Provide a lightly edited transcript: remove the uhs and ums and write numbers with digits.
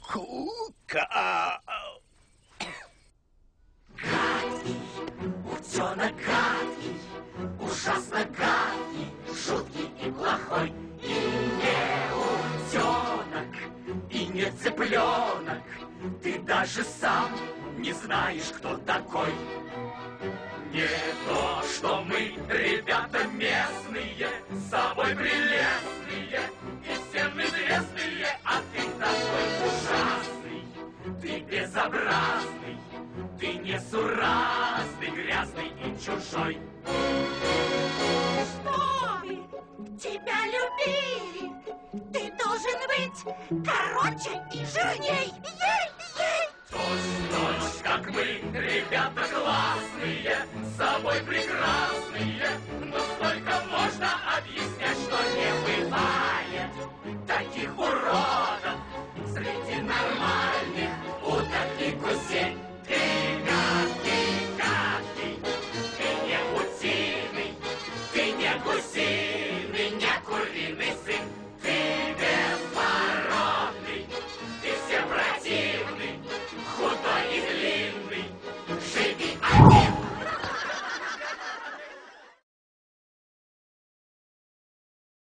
Гадкий, утенок гадкий, ужасно гадкий, жуткий и плохой. И не утенок, и не цыпленок, ты даже сам не знаешь, кто такой. Не то, что мы, ребята местные, с собой прелестные и всем известные, а ты такой ужасный, ты безобразный, ты несуразный, грязный и чужой. Чтобы тебя любили, ты должен быть короче и жирней. Ей! Точь-в-точь, как мы, ребята классные, с собой прекрасные, но столько можно объяснять, что не бывает.